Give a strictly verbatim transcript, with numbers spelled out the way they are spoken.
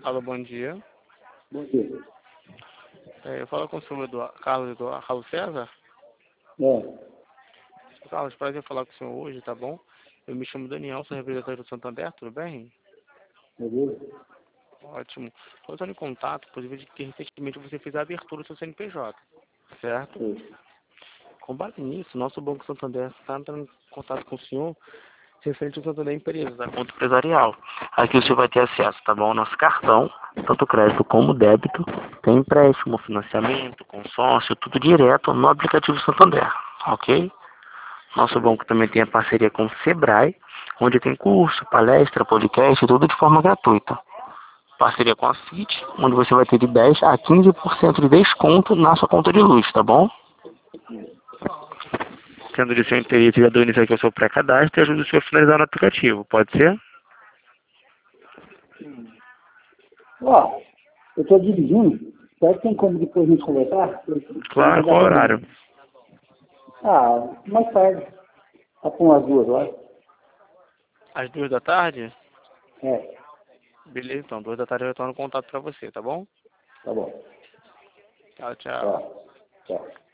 Alô, bom dia. Bom dia. É, eu falo com o senhor Eduardo, Carlos, Eduardo, Carlos César. É, Carlos, prazer falar com o senhor hoje, tá bom? Eu me chamo Daniel, sou representante do Santander, tudo bem? beleza? Ótimo. Estou entrando em contato, pois eu vejo que recentemente você fez a abertura do seu C N P J, certo? Sim. Com base nisso, nosso Banco Santander está entrando em contato com o senhor referente ao Santander Empresa, da conta empresarial. Aqui o senhor vai ter acesso, tá bom? Ao nosso cartão, tanto crédito como débito, tem empréstimo, financiamento, consórcio, tudo direto no aplicativo Santander, ok? Nosso banco também tem a parceria com o Sebrae, onde tem curso, palestra, podcast, tudo de forma gratuita. Parceria com a C I T, onde você vai ter de dez a quinze por cento de desconto na sua conta de luz, tá bom? Sendo de seu interesse, já dou início aqui ao seu pré-cadastro e ajuda o senhor a finalizar no aplicativo, pode ser? Ó, eu estou dirigindo. Será que tem como depois a gente conversar? Eu- Claro, eu já qual tô horário? indo. Ah, mais tarde. Tá com as duas horas. Às duas da tarde? É, Beleza, então, duas da tarde eu retorno contato pra você, tá bom? tá bom. Tchau, tchau. Tchau. Tchau.